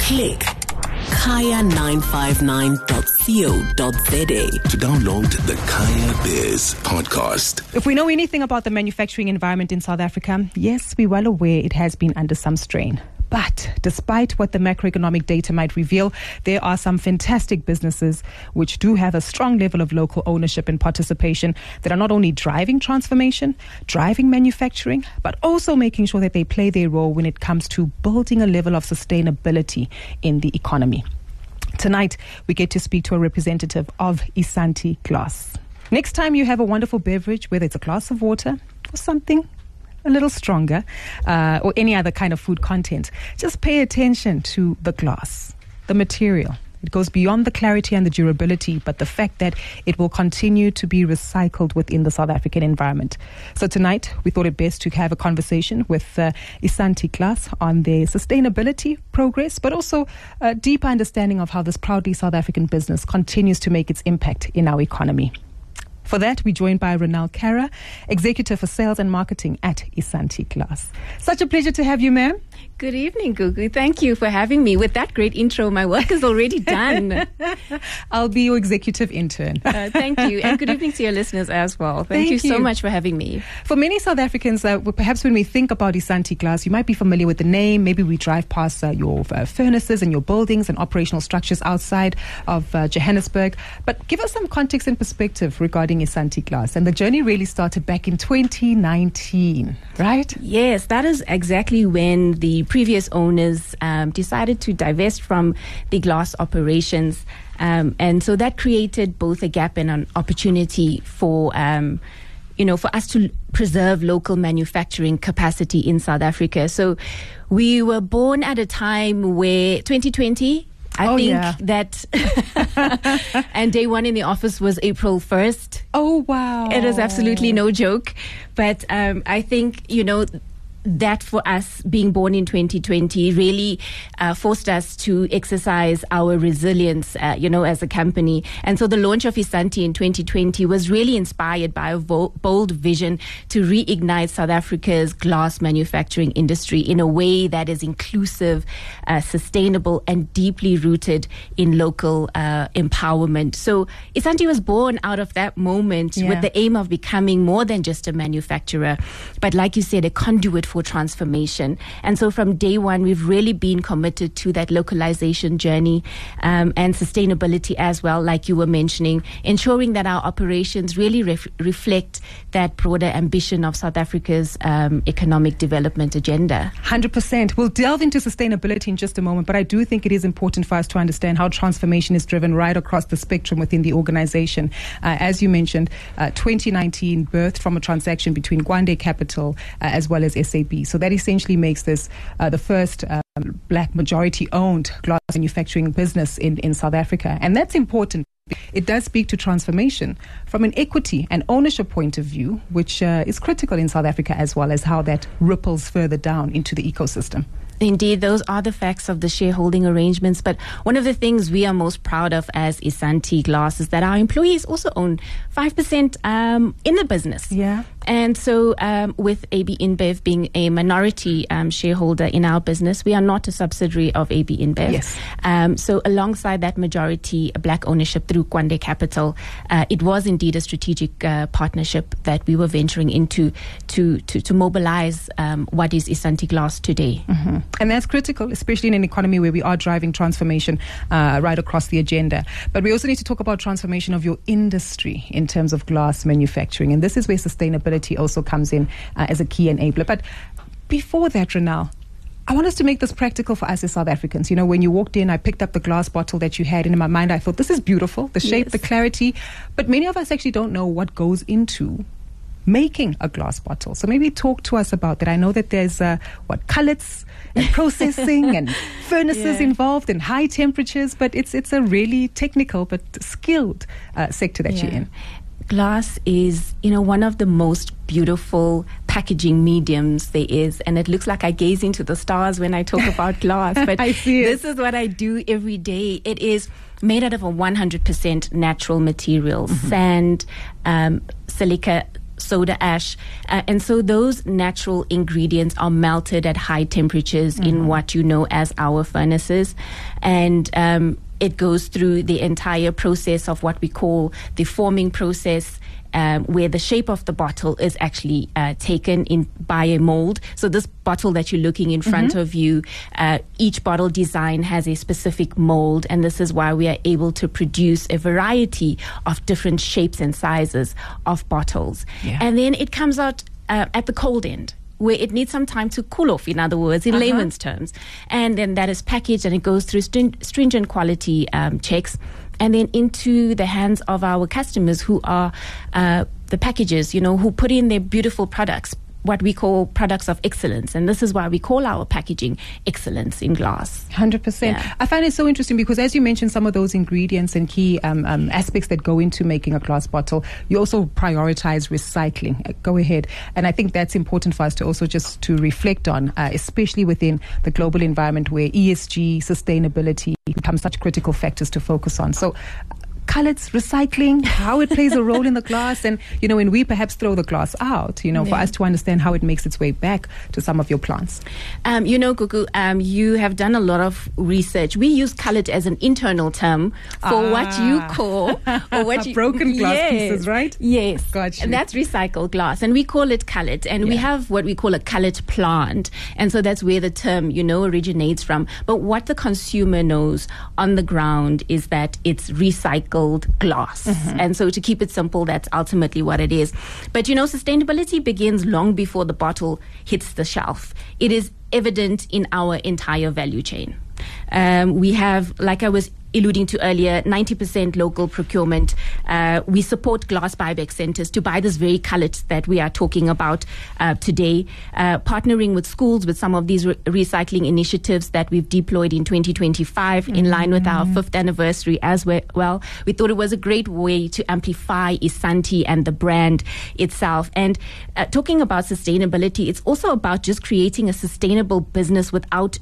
Click kaya959.co.za to download the Kaya Biz podcast. If we know anything about the manufacturing environment in South Africa, yes, we're well aware it has been under some strain. But despite what the macroeconomic data might reveal, there are some fantastic businesses which do have a strong level of local ownership and participation that are not only driving transformation, driving manufacturing, but also making sure that they play their role when it comes to building a level of sustainability in the economy. Tonight, we get to speak to a representative of Isanti Glass. Next time you have a wonderful beverage, whether it's a glass of water or something a little stronger, or any other kind of food content, just pay attention to the glass, the material. It goes beyond the clarity and the durability, but the fact that it will continue to be recycled within the South African environment. So tonight, we thought it best to have a conversation with Isanti Glass on their sustainability progress, but also a deeper understanding of how this proudly South African business continues to make its impact in our economy. For that, we're joined by Ronelle Kara, Executive for Sales and Marketing at Isanti Glass. Such a pleasure to have you, ma'am. Good evening, Gugu. Thank you for having me. With that great intro, my work is already done. I'll be your executive intern. Thank you. And good evening to your listeners as well. Thank you so much for having me. For many South Africans, perhaps when we think about Isanti Glass, you might be familiar with the name. Maybe we drive past your furnaces and your buildings and operational structures outside of Johannesburg. But give us some context and perspective regarding Isanti Glass. And the journey really started back in 2019, right? Yes, that is exactly when the previous owners decided to divest from the glass operations. And so that created both a gap and an opportunity for for us to preserve local manufacturing capacity in South Africa. So we were born at a time where 2020, that and day one in the office was April 1st. Oh, wow. It is absolutely no joke. But I think, that for us being born in 2020 really forced us to exercise our resilience, as a company. And so the launch of Isanti in 2020 was really inspired by a bold vision to reignite South Africa's glass manufacturing industry in a way that is inclusive, sustainable, and deeply rooted in local empowerment. So Isanti was born out of that moment with the aim of becoming more than just a manufacturer, but like you said, a conduit for transformation. And so from day one, we've really been committed to that localization journey and sustainability as well, like you were mentioning, ensuring that our operations really reflect that broader ambition of South Africa's economic development agenda. 100%. We'll delve into sustainability in just a moment, but I do think it is important for us to understand how transformation is driven right across the spectrum within the organization. As you mentioned, 2019 birthed from a transaction between Gwande Capital as well as SAP. So that essentially makes this the first black majority-owned glass manufacturing business in South Africa. And that's important. It does speak to transformation from an equity and ownership point of view, which is critical in South Africa, as well as how that ripples further down into the ecosystem. Indeed, those are the facts of the shareholding arrangements. But one of the things we are most proud of as Isanti Glass is that our employees also own 5% in the business. Yeah. And so with AB InBev being a minority shareholder in our business, we are not a subsidiary of AB InBev. Yes. So alongside that majority black ownership through Gwande Capital, it was indeed a strategic partnership that we were venturing into to mobilize what is Isanti Glass today. Mm-hmm. And that's critical, especially in an economy where we are driving transformation right across the agenda. But we also need to talk about transformation of your industry in terms of glass manufacturing. And this is where sustainability also comes in as a key enabler. But before that, Ronelle, I want us to make this practical for us as South Africans. When you walked in, I picked up the glass bottle that you had, and in my mind, I thought, this is beautiful, the shape, the clarity. But many of us actually don't know what goes into making a glass bottle. So maybe talk to us about that. I know that there's cullets and processing and furnaces involved and high temperatures, but it's a really technical but skilled sector that you're in. Glass is, one of the most beautiful packaging mediums there is, and it looks like I gaze into the stars when I talk about glass, but I see it. This is what I do every day. It is made out of a 100% natural material, sand, silica, soda ash. And so those natural ingredients are melted at high temperatures in what you know as our furnaces. And it goes through the entire process of what we call the forming process, where the shape of the bottle is actually taken in by a mold. So this bottle that you're looking in front of you, each bottle design has a specific mold, and this is why we are able to produce a variety of different shapes and sizes of bottles. Yeah. And then it comes out at the cold end, where it needs some time to cool off, in other words, in layman's terms. And then that is packaged and it goes through stringent quality checks, and then into the hands of our customers, who are the packagers, who put in their beautiful products, what we call products of excellence. And this is why we call our packaging excellence in glass. 100%. Yeah. I find it so interesting because, as you mentioned, some of those ingredients and key aspects that go into making a glass bottle, you also prioritize recycling. Go ahead. And I think that's important for us to also just to reflect on, especially within the global environment where ESG, sustainability become such critical factors to focus on. So cullets, recycling, how it plays a role in the glass, and when we perhaps throw the glass out, for us to understand how it makes its way back to some of your plants. Gugu, you have done a lot of research. We use cullet as an internal term for what you call or what you broken glass pieces, right? Yes, gotcha. And that's recycled glass, and we call it cullet, and we have what we call a cullet plant, and so that's where the term originates from. But what the consumer knows on the ground is that it's recycled glass. And so to keep it simple, that's ultimately what it is. But sustainability begins long before the bottle hits the shelf. It is evident in our entire value chain. We have, like I was alluding to earlier, 90% local procurement. We support glass buyback centers to buy this very cullet that we are talking about today, partnering with schools with some of these recycling initiatives that we've deployed in 2025 in line with our 5th anniversary as well. We thought it was a great way to amplify Isanti and the brand itself. And talking about sustainability, it's also about just creating a sustainable business without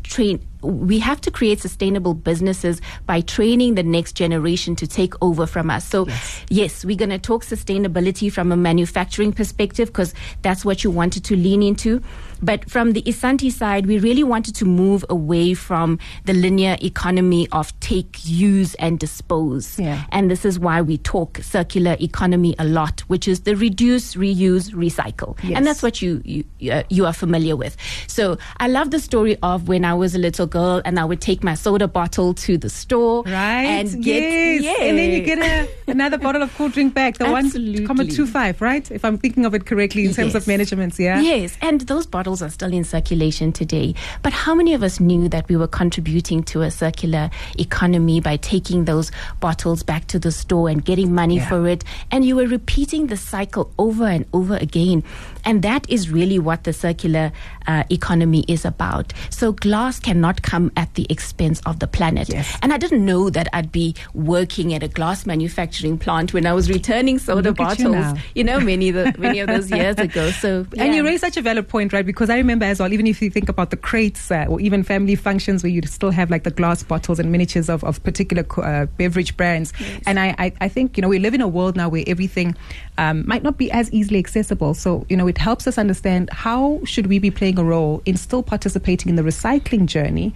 we have to create sustainable businesses by training the next generation to take over from us. So yes, we're going to talk sustainability from a manufacturing perspective because that's what you wanted to lean into. But from the Isanti side, we really wanted to move away from the linear economy of take, use, and dispose. Yeah. And this is why we talk circular economy a lot, which is the reduce, reuse, recycle. Yes. And that's what you are familiar with. So I love the story of when I was a little girl and I would take my soda bottle to the store. Right. And and then you get another bottle of cool drink back, the 1.25, right? If I'm thinking of it correctly in terms of measurements, yeah? Yes, and those bottles are still in circulation today. But how many of us knew that we were contributing to a circular economy by taking those bottles back to the store and getting money for it? And you were repeating the cycle over and over again. And that is really what the circular economy is about. So glass cannot come at the expense of the planet. Yes. And I didn't know that I'd be working at a glass manufacturing plant when I was returning soda bottles, many of those years ago. So, and you raise such a valid point, right? Because I remember as well, even if you think about the crates or even family functions where you still have like the glass bottles and miniatures of particular beverage brands. Yes. And I think, we live in a world now where everything might not be as easily accessible. So, it helps us understand how should we be playing a role in still participating in the recycling journey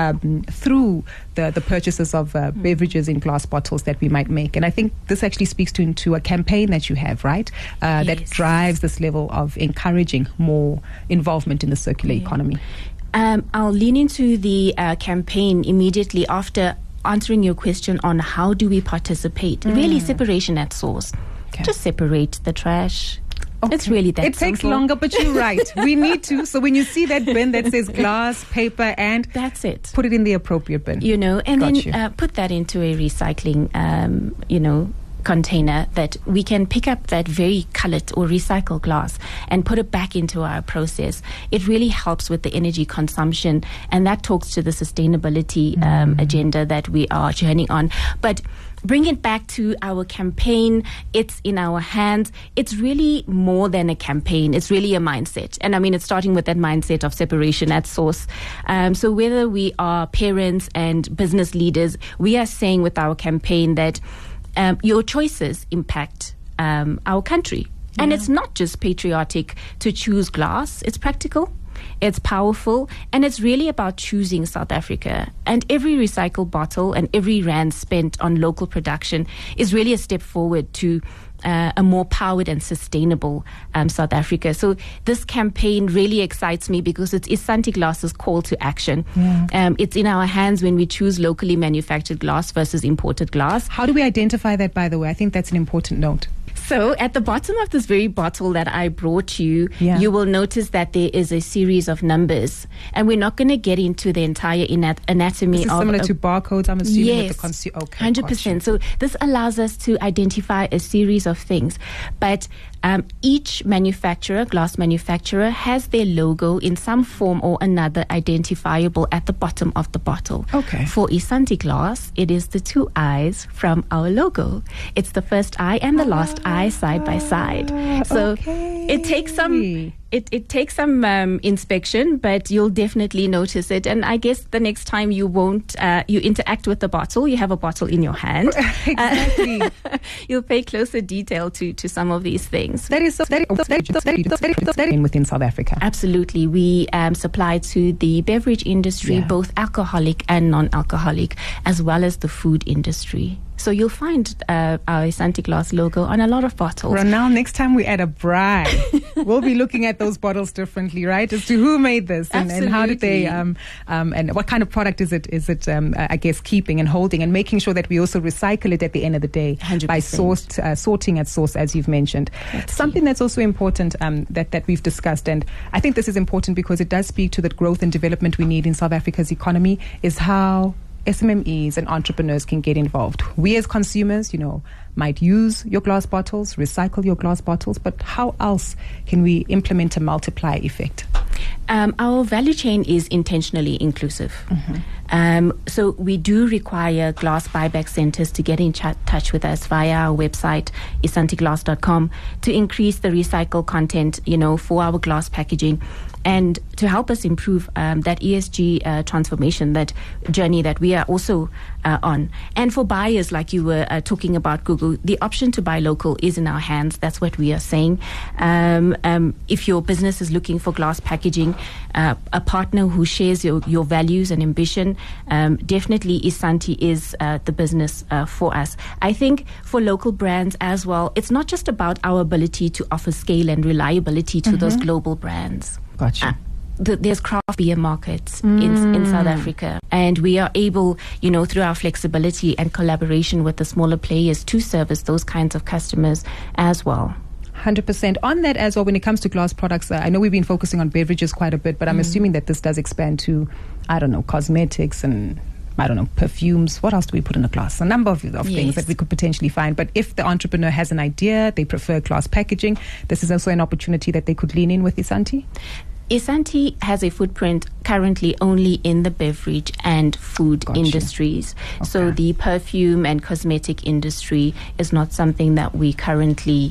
through the purchases of beverages in glass bottles that we might make. And I think this actually speaks to a campaign that you have, right? That drives this level of encouraging more involvement in the circular economy. I'll lean into the campaign immediately after answering your question on how do we participate. Really separation at source. Okay. Just separate the trash. Okay. It's really that simple. It takes longer, but you're right. We need to. So when you see that bin that says glass, paper, and that's it, put it in the appropriate bin. And then put that into a recycling, container that we can pick up that very cullet or recycled glass and put it back into our process. It really helps with the energy consumption, and that talks to the sustainability agenda that we are journeying on. But bring it back to our campaign. It's in our hands. It's really more than a campaign. It's really a mindset. And I mean, it's starting with that mindset of separation at source. So whether we are parents and business leaders, we are saying with our campaign that your choices impact our country. And it's not just patriotic to choose glass, it's practical. It's powerful, and it's really about choosing South Africa. And every recycled bottle and every rand spent on local production is really a step forward to a more powered and sustainable South Africa. So this campaign really excites me because it's Isanti Glass's call to action. It's in our hands when we choose locally manufactured glass versus imported glass. How do we identify that, by the way? I think that's an important note. So at the bottom of this very bottle that I brought you, you will notice that there is a series of numbers. And we're not going to get into the entire anatomy. This is similar to barcodes, I'm assuming. Yes, with the consumer. Okay, 100%. So this allows us to identify a series of things. But each manufacturer, glass manufacturer, has their logo in some form or another identifiable at the bottom of the bottle. Okay. For Isanti Glass, it is the two eyes from our logo. It's the first eye and the last eye side by side. So it takes some... It takes some inspection, but you'll definitely notice it. And I guess the next time you interact with the bottle, you have a bottle in your hand. Exactly. You'll pay closer detail to some of these things. That is so within South Africa. Absolutely. We supply to the beverage industry, both alcoholic and non-alcoholic, as well as the food industry. So you'll find our Isanti Glass logo on a lot of bottles. Ronald, next time we add a bride, we'll be looking at those bottles differently, right? As to who made this and how did they, and what kind of product is it, I guess, keeping and holding and making sure that we also recycle it at the end of the day 100%. by sorting at source, as you've mentioned. Something that's also important that we've discussed, and I think this is important because it does speak to the growth and development we need in South Africa's economy, is how SMMEs and entrepreneurs can get involved. We as consumers, might use your glass bottles, recycle your glass bottles, but how else can we implement a multiplier effect? Our value chain is intentionally inclusive. So we do require glass buyback centers to get in touch with us via our website, isantiglass.com, to increase the recycled content, for our glass packaging, and to help us improve that ESG transformation, that journey that we are also on. And for buyers, like you were talking about, Gugu, the option to buy local is in our hands. That's what we are saying. If your business is looking for glass packaging, a partner who shares your values and ambition, definitely Isanti is the business for us. I think for local brands as well, it's not just about our ability to offer scale and reliability to those global brands. Gotcha. There's craft beer markets in South Africa, and we are able, through our flexibility and collaboration with the smaller players, to service those kinds of customers as well. 100%. On that as well, when it comes to glass products, I know we've been focusing on beverages quite a bit, but I'm assuming that this does expand to, cosmetics and perfumes. What else do we put in a glass? A number of things that we could potentially find. But if the entrepreneur has an idea, they prefer glass packaging, this is also an opportunity that they could lean in with Isanti? Isanti has a footprint currently only in the beverage and food industries. Okay. So the perfume and cosmetic industry is not something that we currently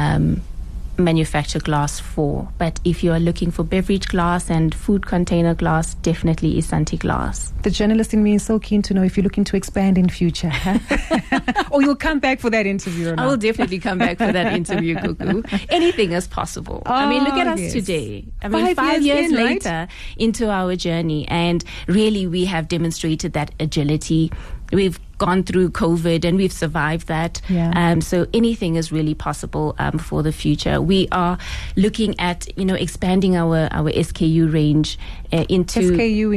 manufacture glass for. But if you are looking for beverage glass and food container glass, definitely Isanti Glass. The journalist in me is so keen to know if you're looking to expand in future. Or you'll come back for that interview or not? I will definitely come back for that interview, Cuckoo. Anything is possible. Look at us today. 5 years later into our journey, and really we have demonstrated that agility. We've gone through COVID and we've survived that. So anything is really possible for the future. We are looking at, expanding our SKU range into... SKU,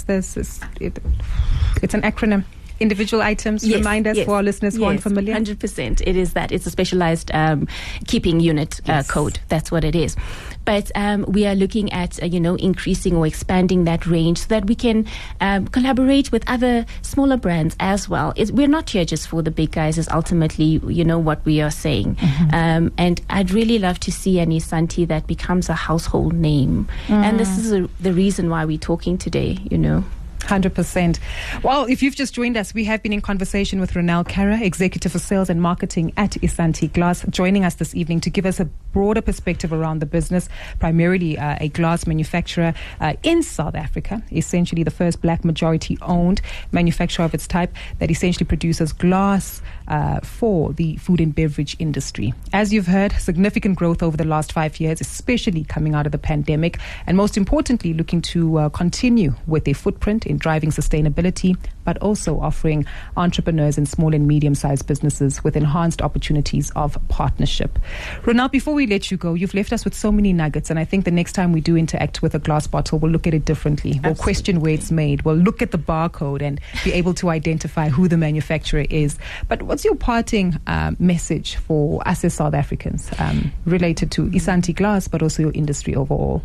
it's an acronym. Individual items, remind us for our listeners who aren't familiar. 100%. It is that. It's a specialized keeping unit code. That's what it is. But we are looking at, increasing or expanding that range so that we can collaborate with other smaller brands as well. We're not here just for the big guys, is ultimately, what we are saying. And I'd really love to see an Isanti that becomes a household name. And this is the reason why we're talking today, 100%. Well, if you've just joined us, we have been in conversation with Ronel Kara, Executive for Sales and Marketing at Isanti Glass, joining us this evening to give us a broader perspective around the business, primarily a glass manufacturer in South Africa, essentially the first black majority-owned manufacturer of its type that essentially produces glass for the food and beverage industry. As you've heard, significant growth over the last 5 years, especially coming out of the pandemic, and most importantly, looking to continue with their footprint in driving sustainability, but also offering entrepreneurs and small and medium-sized businesses with enhanced opportunities of partnership. Ronel, before we let you go, you've left us with so many nuggets, and I think the next time we do interact with a glass bottle, we'll look at it differently. Absolutely. We'll question where it's made. We'll look at the barcode and be able to identify who the manufacturer is. But what's your parting message for us as South Africans related to Isanti Glass, but also your industry overall?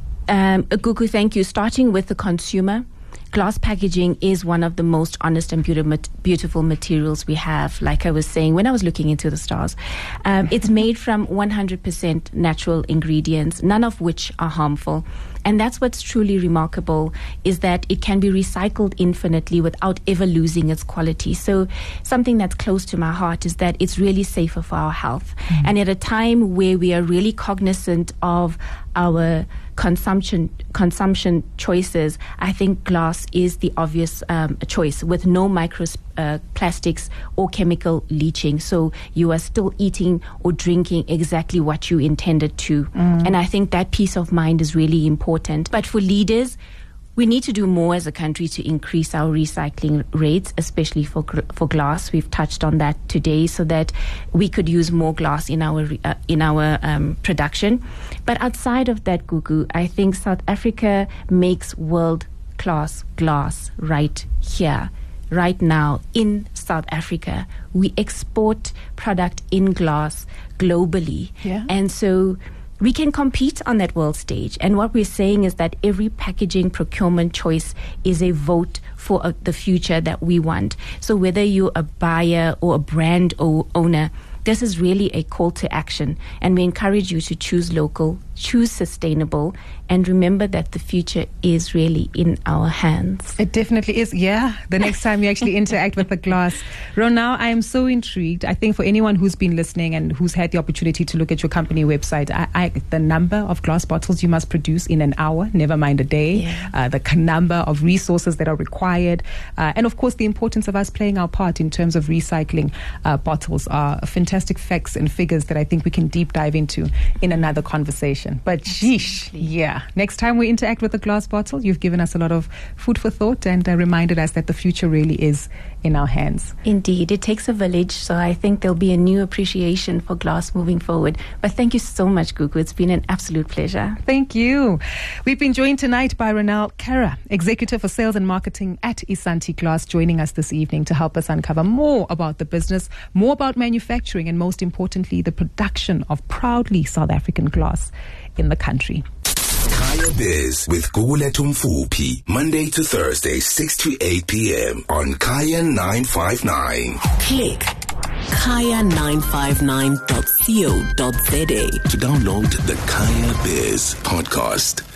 Gugu, thank you. Starting with the consumer, glass packaging is one of the most honest and beautiful materials we have. Like I was saying, when I was looking into the stars, it's made from 100% natural ingredients, none of which are harmful. And that's what's truly remarkable, is that it can be recycled infinitely without ever losing its quality. So something that's close to my heart is that it's really safer for our health. Mm-hmm. And at a time where we are really cognizant of our consumption choices, I think glass is the obvious choice, with no microplastics or chemical leaching. So you are still eating or drinking exactly what you intended to. And I think that peace of mind is really important. But for leaders, we need to do more as a country to increase our recycling rates, especially for glass. We've touched on that today, so that we could use more glass in our production. But outside of that, Gugu, I think South Africa makes world-class glass right here, right now in South Africa. We export product in glass globally. Yeah. And so we can compete on that world stage. And what we're saying is that every packaging procurement choice is a vote for the future that we want. So whether you're a buyer or a brand owner, this is really a call to action. And we encourage you to choose local, choose sustainable, and remember that the future is really in our hands. It definitely is, yeah. The next time you actually interact with the glass. Ronel, I am so intrigued. I think for anyone who's been listening and who's had the opportunity to look at your company website, the number of glass bottles you must produce in an hour, never mind a day, the number of resources that are required, and of course the importance of us playing our part in terms of recycling bottles are fantastic facts and figures that I think we can deep dive into in another conversation. But sheesh, yeah. Next time we interact with a glass bottle, you've given us a lot of food for thought and reminded us that the future really is in our hands. Indeed, it takes a village, so I think there'll be a new appreciation for glass moving forward. But thank you so much, Gugu. It's been an absolute pleasure. Thank you. We've been joined tonight by Ronel Kara, Executive for Sales and Marketing at Isanti Glass, joining us this evening to help us uncover more about the business, more about manufacturing, and most importantly, the production of proudly South African glass in the country. Kaya Biz with Gugulethu Mfuphi, Monday to Thursday, 6 to 8 p.m. on Kaya 959. Click kaya959.co.za to download the Kaya Biz podcast.